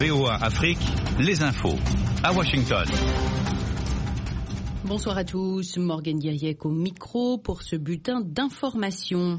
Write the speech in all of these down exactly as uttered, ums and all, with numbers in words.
V O A Afrique, les infos, à Washington. Bonsoir à tous, Morgane Guiriec au micro pour ce bulletin d'information.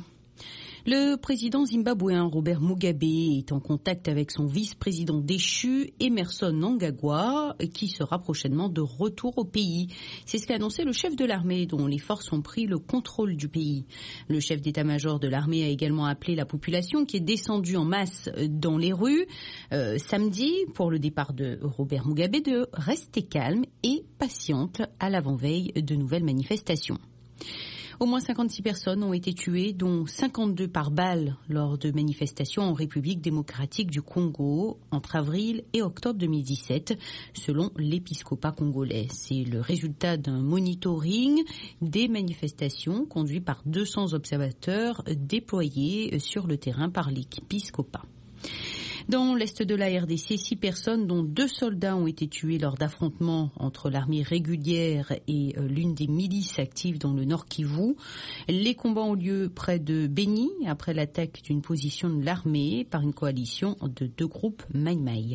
Le président zimbabwéen Robert Mugabe est en contact avec son vice-président déchu Emmerson Mnangagwa qui sera prochainement de retour au pays. C'est ce qu'a annoncé le chef de l'armée dont les forces ont pris le contrôle du pays. Le chef d'état-major de l'armée a également appelé la population qui est descendue en masse dans les rues euh, samedi pour le départ de Robert Mugabe de rester calme et patiente à l'avant-veille de nouvelles manifestations. Au moins cinquante-six personnes ont été tuées, dont cinquante-deux par balle lors de manifestations en République démocratique du Congo entre avril et octobre deux mille dix-sept, selon l'épiscopat congolais. C'est le résultat d'un monitoring des manifestations conduit par deux cents observateurs déployés sur le terrain par l'épiscopat. Dans l'est de la R D C, six personnes, dont deux soldats, ont été tués lors d'affrontements entre l'armée régulière et l'une des milices actives dans le Nord Kivu. Les combats ont lieu près de Beni, après l'attaque d'une position de l'armée par une coalition de deux groupes Maï-Maï.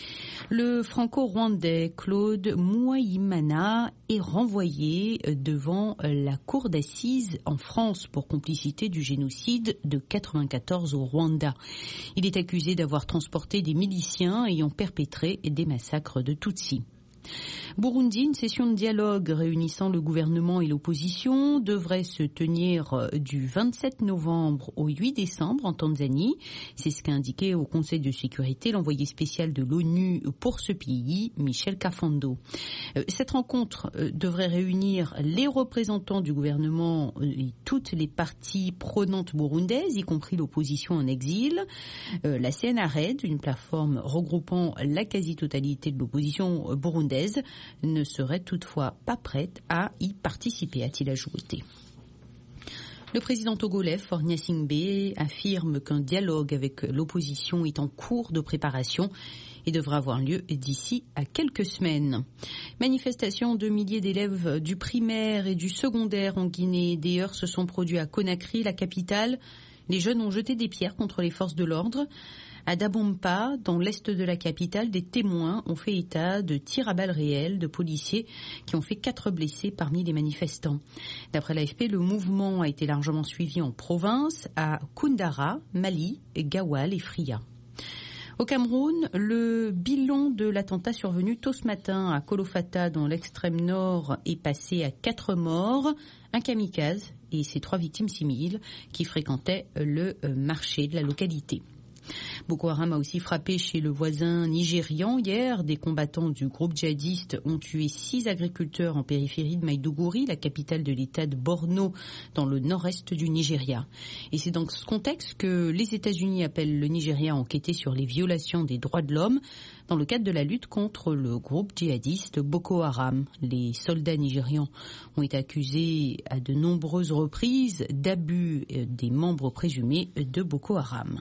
Le franco-rwandais Claude Mouayimana est renvoyé devant la cour d'assises en France pour complicité du génocide de quatre-vingt-quatorze au Rwanda. Il est accusé d'avoir transporté des miliciens ayant perpétré des massacres de Tutsis. Burundi, une session de dialogue réunissant le gouvernement et l'opposition devrait se tenir du vingt-sept novembre au huit décembre en Tanzanie. C'est ce qu'a indiqué au Conseil de sécurité l'envoyé spécial de l'ONU pour ce pays, Michel Kafando. Cette rencontre devrait réunir les représentants du gouvernement et toutes les parties prenantes burundaises, y compris l'opposition en exil. La C N R E D, une plateforme regroupant la quasi-totalité de l'opposition burundaise, ne serait toutefois pas prête à y participer, a-t-il ajouté. Le président togolais, Faure Gnassingbé, affirme qu'un dialogue avec l'opposition est en cours de préparation et devra avoir lieu d'ici à quelques semaines. Manifestation de milliers d'élèves du primaire et du secondaire en Guinée. Des heurts se sont produits à Conakry, la capitale. Les jeunes ont jeté des pierres contre les forces de l'ordre. À Dabompa, dans l'est de la capitale, des témoins ont fait état de tirs à balles réelles de policiers qui ont fait quatre blessés parmi les manifestants. D'après l'A F P, le mouvement a été largement suivi en province, à Koundara, Mali, Gawal et Fria. Au Cameroun, le bilan de l'attentat survenu tôt ce matin à Kolofata, dans l'extrême nord, est passé à quatre morts, un kamikaze et ses trois victimes civiles qui fréquentaient le marché de la localité. Boko Haram a aussi frappé chez le voisin nigérian hier. Des combattants du groupe djihadiste ont tué six agriculteurs en périphérie de Maïdougouri, la capitale de l'état de Borno, dans le nord-est du Nigeria. Et c'est dans ce contexte que les États-Unis appellent le Nigeria à enquêter sur les violations des droits de l'homme dans le cadre de la lutte contre le groupe djihadiste Boko Haram. Les soldats nigérians ont été accusés à de nombreuses reprises d'abus des membres présumés de Boko Haram.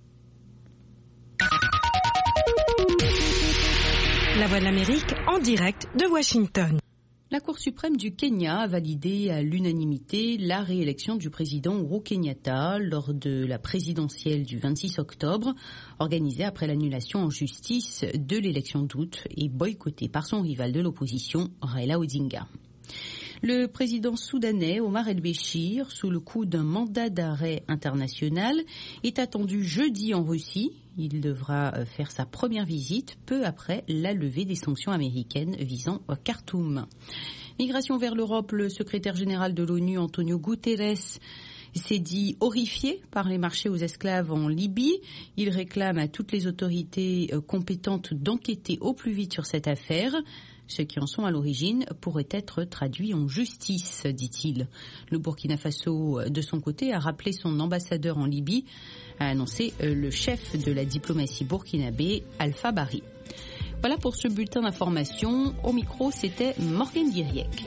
La Voix de l'Amérique en direct de Washington. La Cour suprême du Kenya a validé à l'unanimité la réélection du président Uhuru Kenyatta lors de la présidentielle du vingt-six octobre, organisée après l'annulation en justice de l'élection d'août et boycottée par son rival de l'opposition, Raila Odinga. Le président soudanais Omar el-Béchir, sous le coup d'un mandat d'arrêt international, est attendu jeudi en Russie. Il devra faire sa première visite peu après la levée des sanctions américaines visant Khartoum. Migration vers l'Europe, le secrétaire général de l'ONU, Antonio Guterres, s'est dit horrifié par les marchés aux esclaves en Libye. Il réclame à toutes les autorités compétentes d'enquêter au plus vite sur cette affaire. Ceux qui en sont à l'origine pourraient être traduits en justice, dit-il. Le Burkina Faso, de son côté, a rappelé son ambassadeur en Libye, a annoncé le chef de la diplomatie burkinabé, Alpha Bari. Voilà pour ce bulletin d'information. Au micro, c'était Morgane Guiriec.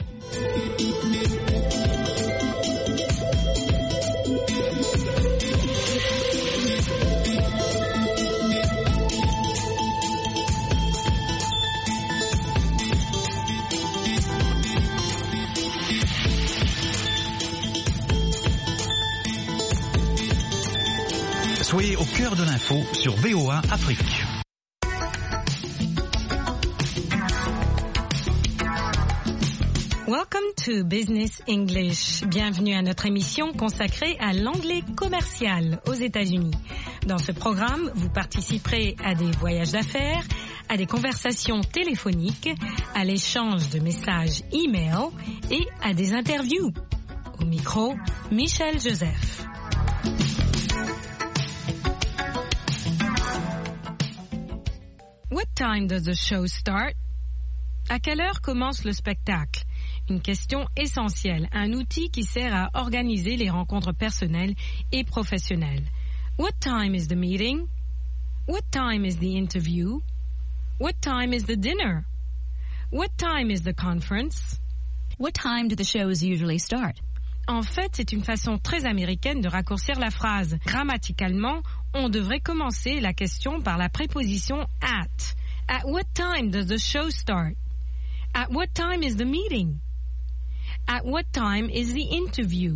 Soyez au cœur de l'info sur V O A Afrique. Welcome to Business English. Bienvenue à notre émission consacrée à l'anglais commercial aux États-Unis. Dans ce programme, vous participerez à des voyages d'affaires, à des conversations téléphoniques, à l'échange de messages e-mail et à des interviews. Au micro, Michel Joseph. What time does the show start? À quelle heure commence le spectacle? Une question essentielle, un outil qui sert à organiser les rencontres personnelles et professionnelles. What time is the meeting? What time is the interview? What time is the dinner? What time is the conference? What time do the shows usually start? En fait, c'est une façon très américaine de raccourcir la phrase. Grammaticalement, on devrait commencer la question par la préposition at. At what time does the show start? At what time is the meeting? At what time is the interview?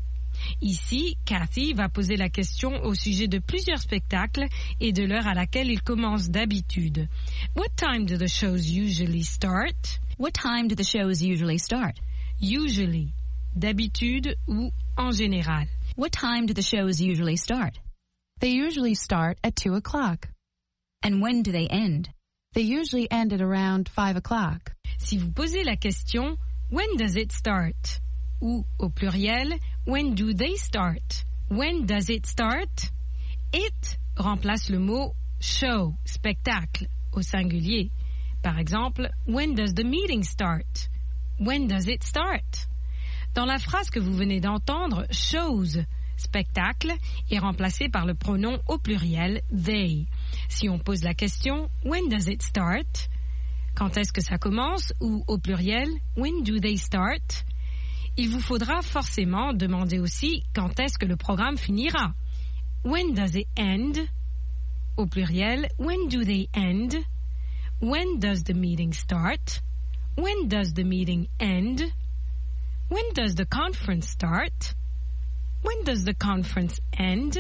Ici, Cathy va poser la question au sujet de plusieurs spectacles et de l'heure à laquelle ils commencent d'habitude. What time do the shows usually start? What time do the shows usually start? Usually, d'habitude ou en général. What time do the shows usually start? They usually start at two o'clock. And when do they end? They usually end at around five o'clock. Si vous posez la question, when does it start? Ou, au pluriel, when do they start? When does it start? It remplace le mot show, spectacle, au singulier. Par exemple, when does the meeting start? When does it start? Dans la phrase que vous venez d'entendre, shows, spectacle, est remplacé par le pronom au pluriel they. Si on pose la question, when does it start? Quand est-ce que ça commence? Ou au pluriel, when do they start? Il vous faudra forcément demander aussi quand est-ce que le programme finira. When does it end? Au pluriel, when do they end? When does the meeting start? When does the meeting end? When does the conference start? When does the conference end?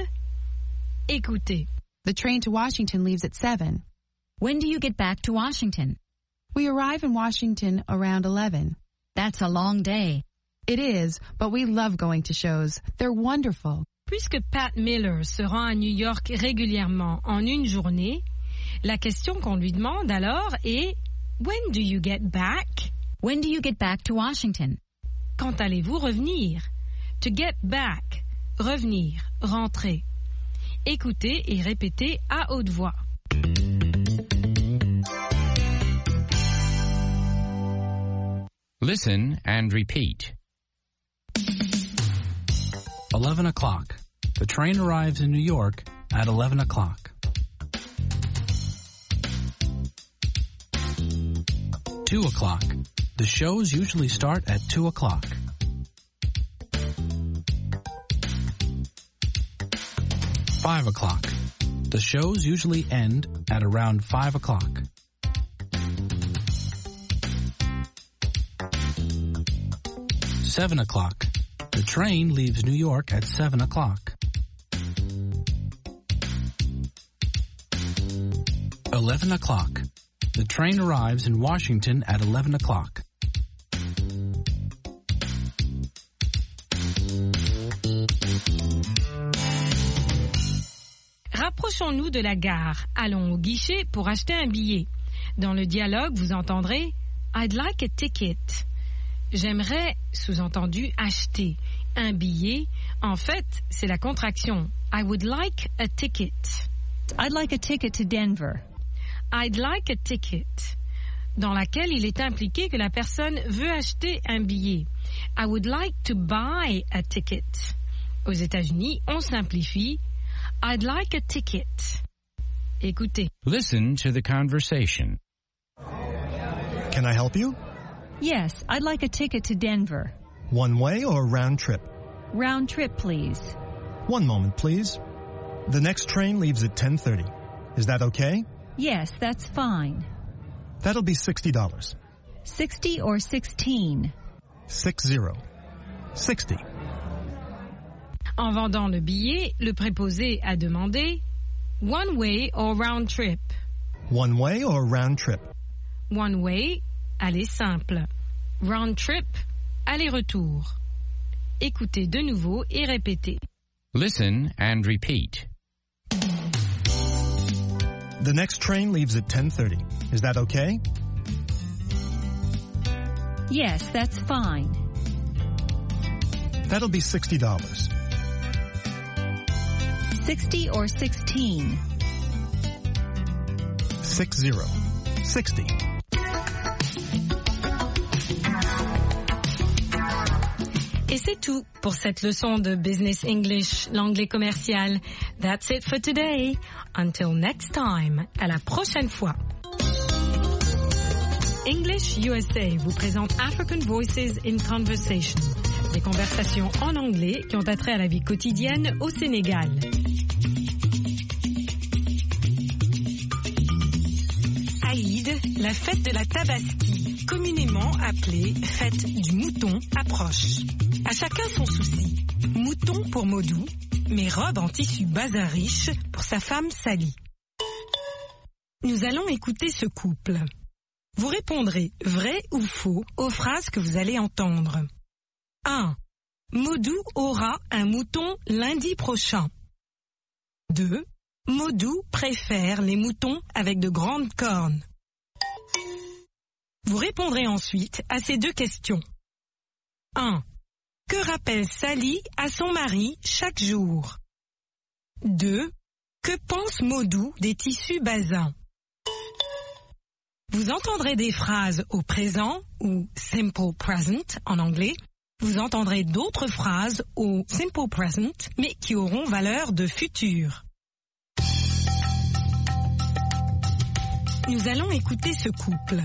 Écoutez. The train to Washington leaves at seven. When do you get back to Washington? We arrive in Washington around eleven. That's a long day. It is, but we love going to shows. They're wonderful. Puisque Pat Miller se rend à New York régulièrement en une journée, la question qu'on lui demande alors est « When do you get back? » When do you get back to Washington? Quand allez-vous revenir? To get back, revenir, rentrer. Écoutez et répétez à haute voix. Listen and repeat. eleven o'clock. The train arrives in New York at eleven o'clock. two o'clock. The shows usually start at two o'clock. five o'clock. The shows usually end at around five o'clock. seven o'clock. The train leaves New York at seven o'clock. eleven o'clock. The train arrives in Washington at eleven o'clock. Rapprochons-nous de la gare. Allons au guichet pour acheter un billet. Dans le dialogue, vous entendrez « I'd like a ticket ». J'aimerais, sous-entendu, acheter un billet. En fait, c'est la contraction « I would like a ticket ». I'd like a ticket to Denver. I'd like a ticket, dans laquelle il est impliqué que la personne veut acheter un billet. I would like to buy a ticket. Aux États-Unis, on simplifie I'd like a ticket. Écoutez. Listen to the conversation. Can I help you? Yes, I'd like a ticket to Denver. One way or round trip? Round trip, please. One moment, please. The next train leaves at ten thirty. Is that okay? Yes, that's fine. That'll be sixty dollars. Sixty or sixteen? Six zero. Sixty. En vendant le billet, le préposé a demandé one way or round trip. One way or round trip? One way, aller simple. round trip, aller-retour. Écoutez de nouveau et répétez. Listen and repeat. The next train leaves at ten thirty. Is that okay? Yes, that's fine. That'll be sixty dollars. sixty or sixteen? Six zero. Sixty. Et c'est tout pour cette leçon de Business English, l'anglais commercial. That's it for today. Until next time. À la prochaine fois. English U S A vous présente African Voices in Conversation. Des conversations en anglais qui ont attrait à la vie quotidienne au Sénégal. Aïd, la fête de la Tabaski, communément appelée fête du mouton, approche. À chacun son souci. Mouton pour Modou, mais robe en tissu bazin riche pour sa femme Sally. Nous allons écouter ce couple. Vous répondrez vrai ou faux aux phrases que vous allez entendre. un. Modou aura un mouton lundi prochain. deux. Modou préfère les moutons avec de grandes cornes. Vous répondrez ensuite à ces deux questions. un. Que rappelle Sally à son mari chaque jour? deux. Que pense Modou des tissus bazins? Vous entendrez des phrases au présent ou simple present en anglais. Vous entendrez d'autres phrases au simple present mais qui auront valeur de futur. Nous allons écouter ce couple.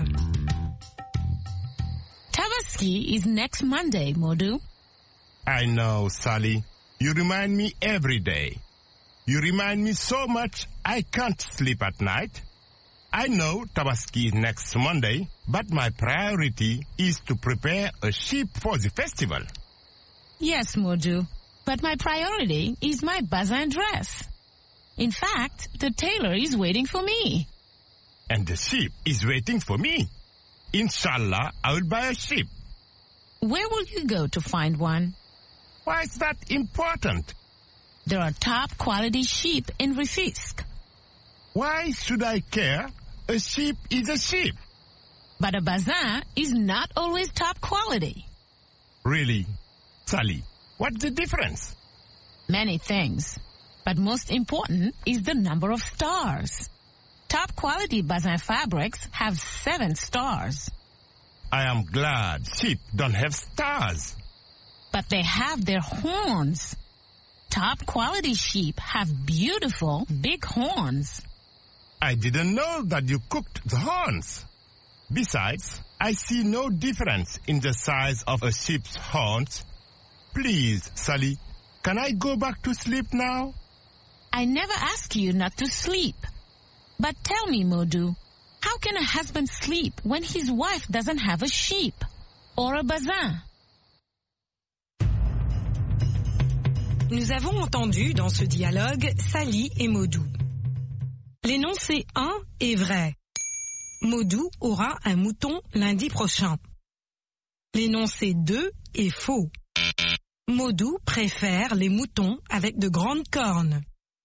Tabaski is next Monday, Modou. I know, Sally. You remind me every day. You remind me so much I can't sleep at night. I know Tabaski is next Monday, but my priority is to prepare a sheep for the festival. Yes, Modou, but my priority is my bazin dress. In fact, the tailor is waiting for me. And the sheep is waiting for me. Inshallah, I will buy a sheep. Where will you go to find one? Why is that important? There are top quality sheep in Rufisque. Why should I care? A sheep is a sheep. But a bazin is not always top quality. Really? Sally, what's the difference? Many things. But most important is the number of stars. Top quality bazin fabrics have seven stars. I am glad sheep don't have stars. But they have their horns. Top quality sheep have beautiful big horns. I didn't know that you cooked the horns. Besides, I see no difference in the size of a sheep's horns. Please, Sally, can I go back to sleep now? I never ask you not to sleep. But tell me, Modou, how can a husband sleep when his wife doesn't have a sheep or a bazin? Nous avons entendu dans ce dialogue Sally et Modou. L'énoncé un est vrai. Modou aura un mouton lundi prochain. L'énoncé deux est faux. Modou préfère les moutons avec de grandes cornes.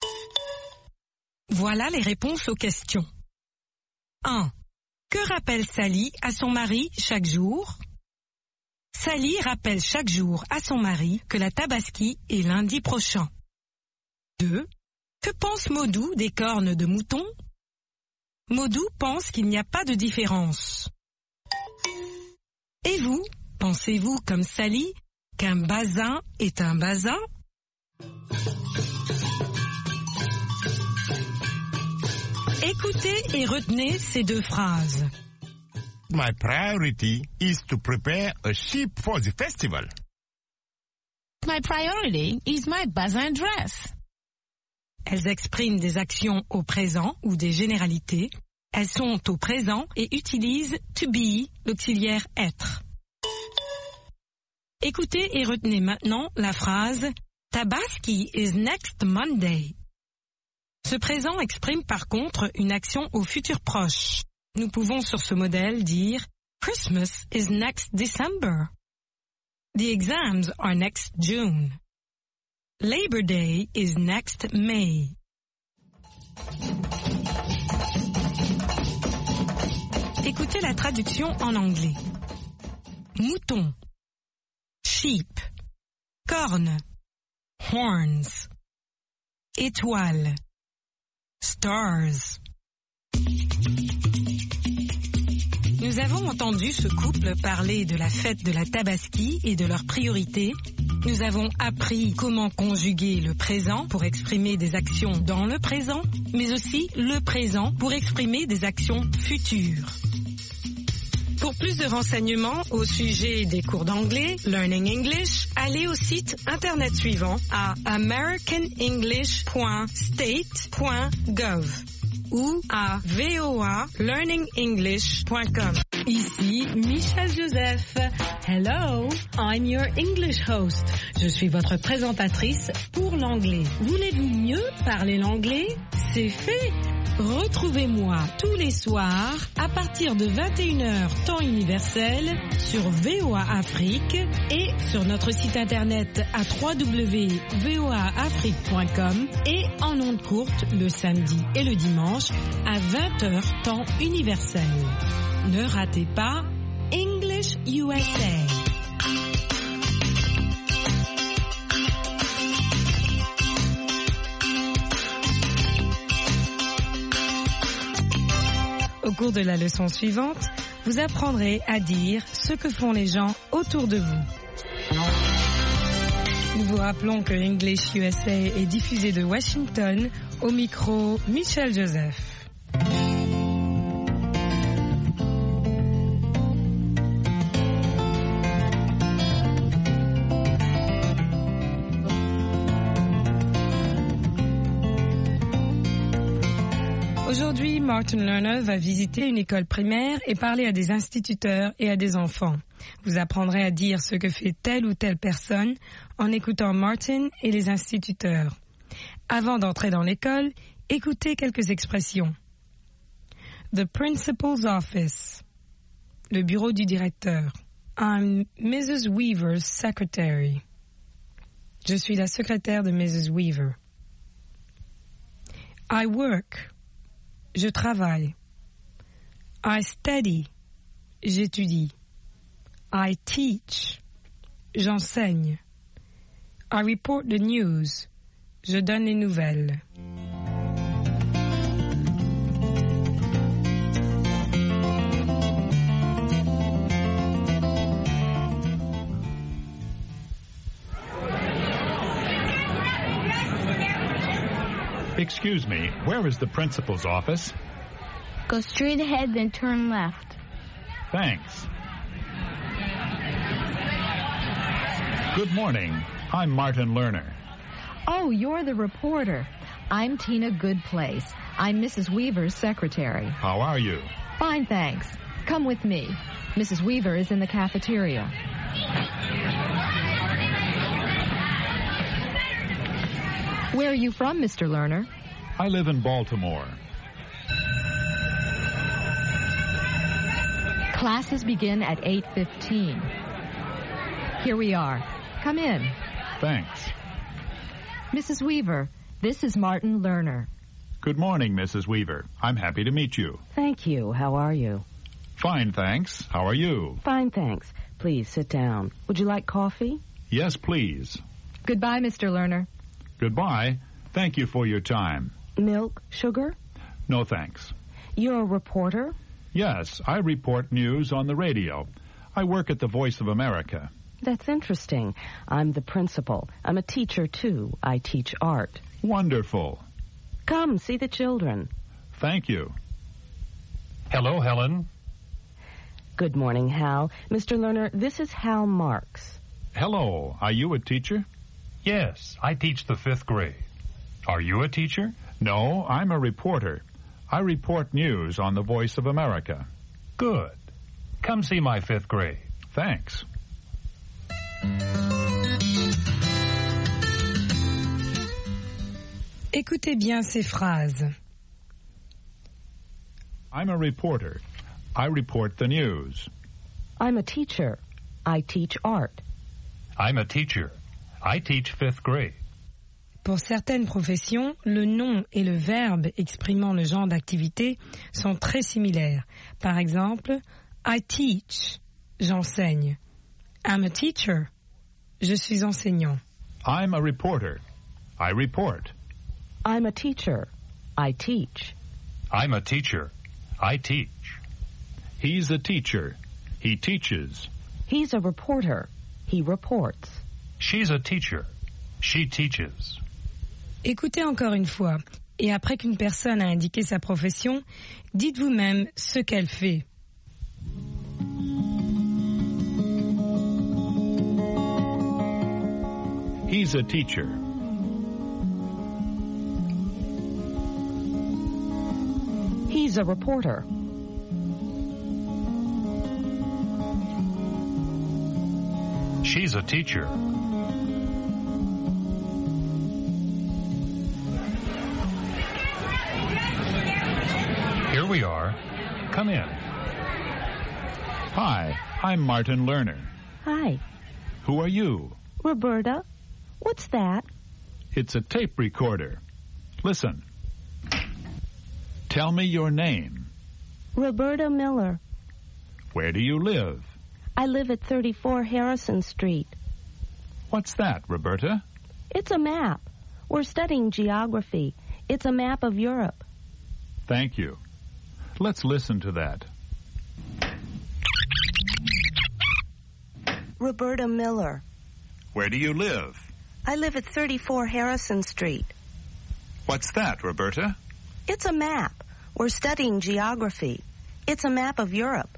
Voilà les réponses aux questions. un. Que rappelle Sally à son mari chaque jour? Sally rappelle chaque jour à son mari que la Tabaski est lundi prochain. deux. Que pense Modou des cornes de mouton? Modou pense qu'il n'y a pas de différence. Et vous, pensez-vous comme Sally qu'un bazin est un bazin? Écoutez et retenez ces deux phrases. My priority is to prepare a sheep for the festival. My priority is my bazin dress. Elles expriment des actions au présent ou des généralités. Elles sont au présent et utilisent to be, l'auxiliaire être. Écoutez et retenez maintenant la phrase Tabaski is next Monday. Ce présent exprime par contre une action au futur proche. Nous pouvons sur ce modèle dire Christmas is next December. The exams are next June. Labor Day is next May. Écoutez la traduction en anglais. Mouton, sheep, corne, horns, étoile, stars. Nous avons entendu ce couple parler de la fête de la Tabaski et de leurs priorités. Nous avons appris comment conjuguer le présent pour exprimer des actions dans le présent, mais aussi le présent pour exprimer des actions futures. Pour plus de renseignements au sujet des cours d'anglais, Learning English, allez au site internet suivant à american english point state point gov ou à v o a learning english point com. Ici Michelle Joseph. Hello, I'm your English host. Je suis votre présentatrice pour l'anglais. Voulez-vous mieux parler l'anglais? C'est fait. Retrouvez-moi tous les soirs à partir de vingt et une heures temps universel sur V O A Afrique et sur notre site internet à w w w point v o a afrique point com et en ondes courtes le samedi et le dimanche à vingt heures temps universel. Ne ratez pas English U S A. Au cours de la leçon suivante, vous apprendrez à dire ce que font les gens autour de vous. Nous vous rappelons que English U S A est diffusé de Washington, au micro Michelle Joseph. Aujourd'hui, Martin Lerner va visiter une école primaire et parler à des instituteurs et à des enfants. Vous apprendrez à dire ce que fait telle ou telle personne en écoutant Martin et les instituteurs. Avant d'entrer dans l'école, écoutez quelques expressions. The principal's office. Le bureau du directeur. I'm Missus Weaver's secretary. Je suis la secrétaire de Missus Weaver. I work. Je travaille. I study. J'étudie. I teach. J'enseigne. I report the news. Je donne les nouvelles. Excuse me, where is the principal's office? Go straight ahead, then turn left. Thanks. Good morning. I'm Martin Lerner. Oh, you're the reporter. I'm Tina Goodplace. I'm Missus Weaver's secretary. How are you? Fine, thanks. Come with me. Missus Weaver is in the cafeteria. Where are you from, Mister Lerner? I live in Baltimore. Classes begin at eight fifteen. Here we are. Come in. Thanks. Missus Weaver, this is Martin Lerner. Good morning, Missus Weaver. I'm happy to meet you. Thank you. How are you? Fine, thanks. How are you? Fine, thanks. Please sit down. Would you like coffee? Yes, please. Goodbye, Mister Lerner. Goodbye. Thank you for your time. Milk, sugar? No, thanks. You're a reporter? Yes, I report news on the radio. I work at the Voice of America. That's interesting. I'm the principal. I'm a teacher, too. I teach art. Wonderful. Come, see the children. Thank you. Hello, Helen. Good morning, Hal. Mister Lerner, this is Hal Marks. Hello. Are you a teacher? Yes, I teach the fifth grade. Are you a teacher? No, I'm a reporter. I report news on the Voice of America. Good. Come see my fifth grade. Thanks. Écoutez bien ces phrases. I'm a reporter. I report the news. I'm a teacher. I teach art. I'm a teacher. I teach fifth grade. Pour certaines professions, le nom et le verbe exprimant le genre d'activité sont très similaires. Par exemple, I teach, j'enseigne. I'm a teacher, je suis enseignant. I'm a reporter. I report. I'm a teacher. I teach. I'm a teacher. I teach. He's a teacher. He teaches. He's a reporter. He reports. She's a teacher. She teaches. Écoutez encore une fois, et après qu'une personne a indiqué sa profession, dites vous-même ce qu'elle fait. He's a teacher. He's a reporter. She's a teacher. Here we are. Come in. Hi, I'm Martin Lerner. Hi. Who are you? Roberta. What's that? It's a tape recorder. Listen. Tell me your name. Roberta Miller. Where do you live? I live at thirty-four Harrison Street. What's that, Roberta? It's a map. We're studying geography. It's a map of Europe. Thank you. Let's listen to that. Roberta Miller. Where do you live? I live at thirty-four Harrison Street. What's that, Roberta? It's a map. We're studying geography. It's a map of Europe.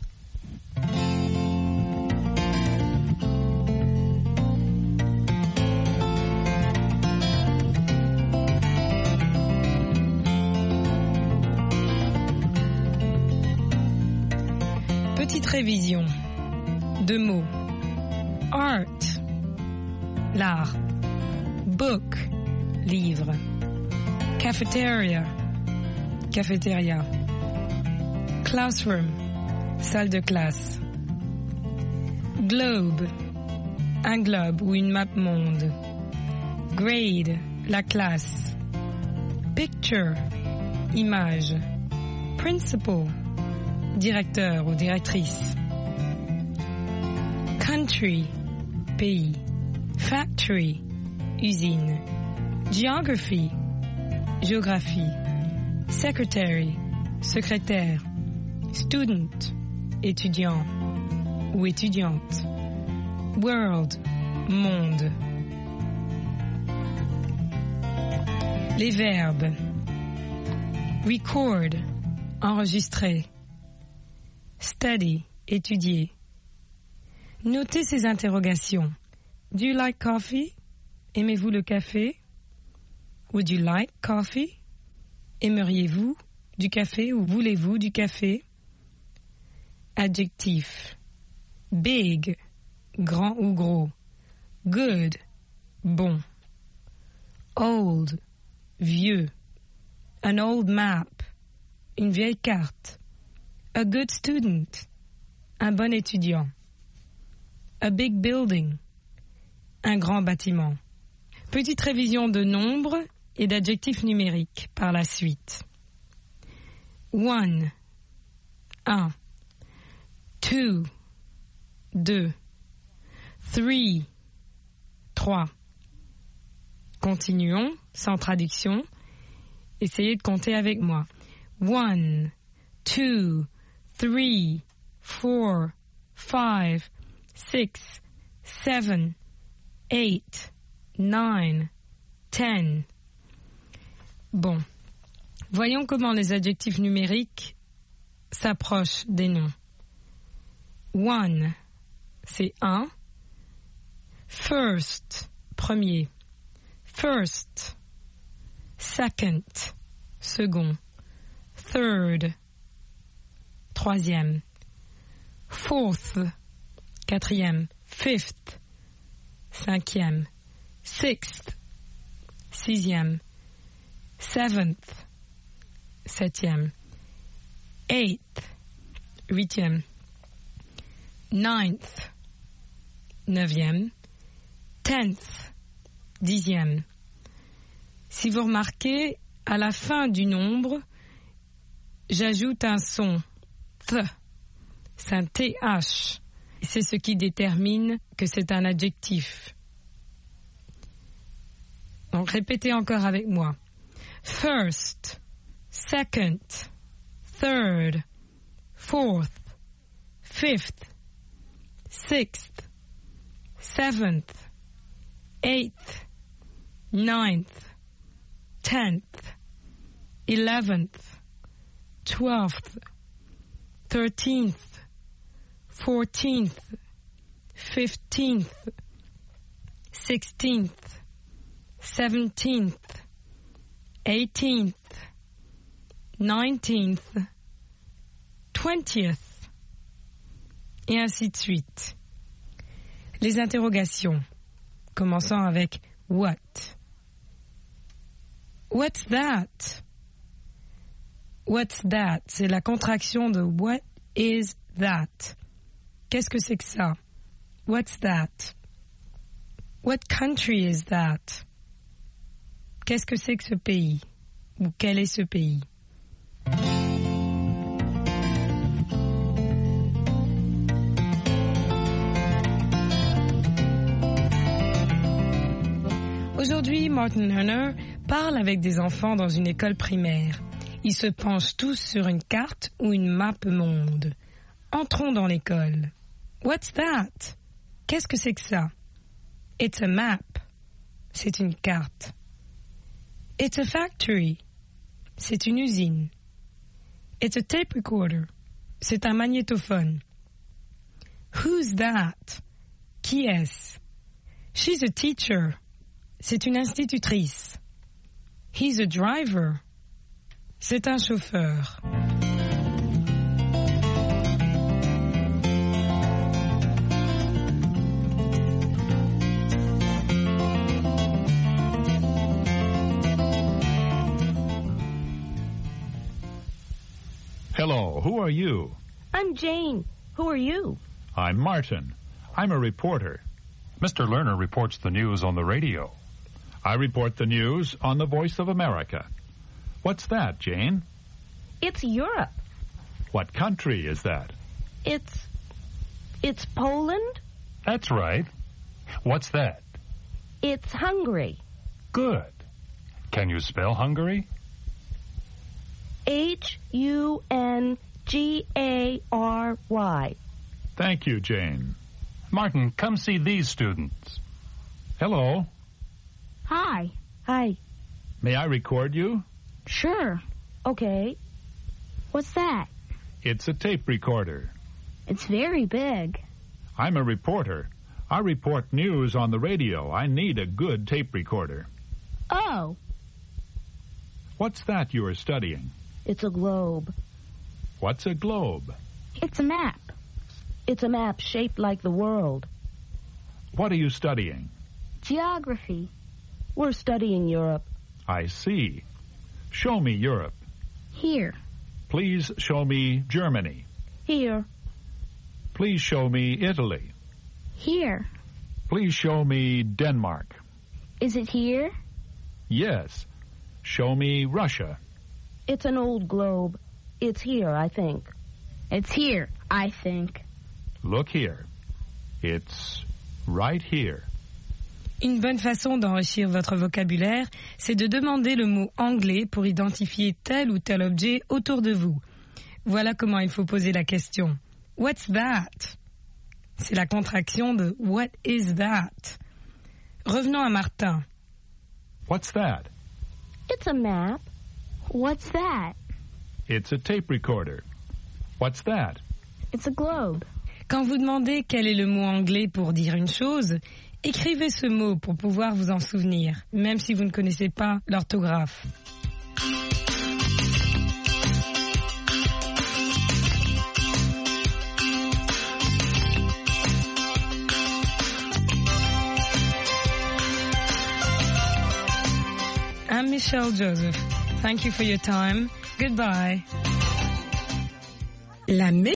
Petite révision. Deux mots. Art, l'art. Book, livre. Cafeteria, cafétéria. Classroom, salle de classe. Globe, un globe ou une map monde. Grade, la classe. Picture, image. Principal, directeur ou directrice. Country, pays. Factory, usine. Geography, géographie. Secretary, secrétaire. Student, étudiant ou étudiante. World, monde. Les verbes. Record, enregistrer. Study, étudier. Notez ces interrogations. Do you like coffee? Aimez-vous le café? Would you like coffee? Aimeriez-vous du café ou voulez-vous du café? Adjectif. Big, grand ou gros. Good, bon. Old, vieux. An old map, une vieille carte. A good student, un bon étudiant. A big building, un grand bâtiment. Petite révision de nombres et d'adjectifs numériques par la suite. One, un. Two, deux. Three, trois. Continuons, sans traduction. Essayez de compter avec moi. One, two, three, four, five, six, seven, eight, nine, ten. Bon. Voyons comment les adjectifs numériques s'approchent des noms. One, c'est un. First, premier. First. Second, second. Third, troisième. Fourth, quatrième. Fifth, cinquième. Sixth, sixième. Seventh, septième. Eighth, huitième. ninth, neuvième, tenth, dixième. Si vous remarquez, à la fin du nombre, j'ajoute un son, th, c'est un th. C'est ce qui détermine que c'est un adjectif. Donc répétez encore avec moi. First, second, third, fourth, fifth, sixth, seventh, eighth, ninth, tenth, eleventh, twelfth, thirteenth, fourteenth, fifteenth, sixteenth, seventeenth, eighteenth, nineteenth, twentieth, et ainsi de suite. Les interrogations, commençant avec what. What's that? What's that? C'est la contraction de what is that? Qu'est-ce que c'est que ça? What's that? What country is that? Qu'est-ce que c'est que ce pays? Ou quel est ce pays? Aujourd'hui, Martin Lerner parle avec des enfants dans une école primaire. Ils se penchent tous sur une carte ou une map monde. Entrons dans l'école. What's that? Qu'est-ce que c'est que ça? It's a map. C'est une carte. It's a factory. C'est une usine. It's a tape recorder. C'est un magnétophone. Who's that? Qui est-ce? She's a teacher. C'est une institutrice. He's a driver. C'est un chauffeur. Hello, who are you? I'm Jane. Who are you? I'm Martin. I'm a reporter. Mister Lerner reports the news on the radio. I report the news on the Voice of America. What's that, Jane? It's Europe. What country is that? It's... it's Poland? That's right. What's that? It's Hungary. Good. Can you spell Hungary? H U N G A R Y. Thank you, Jane. Martin, come see these students. Hello. Hi. Hi. May I record you? Sure. Okay. What's that? It's a tape recorder. It's very big. I'm a reporter. I report news on the radio. I need a good tape recorder. Oh. What's that you are studying? It's a globe. What's a globe? It's a map. It's a map shaped like the world. What are you studying? Geography. We're studying Europe. I see. Show me Europe. Here. Please show me Germany. Here. Please show me Italy. Here. Please show me Denmark. Is it here? Yes. Show me Russia. It's an old globe. It's here, I think. It's here, I think. Look here. It's right here. Une bonne façon d'enrichir votre vocabulaire, c'est de demander le mot anglais pour identifier tel ou tel objet autour de vous. Voilà comment il faut poser la question. What's that? C'est la contraction de What is that? Revenons à Martin. What's that? It's a map. What's that? It's a tape recorder. What's that? It's a globe. Quand vous demandez quel est le mot anglais pour dire une chose, écrivez ce mot pour pouvoir vous en souvenir, même si vous ne connaissez pas l'orthographe. I'm Michelle Joseph. Thank you for your time. Goodbye. La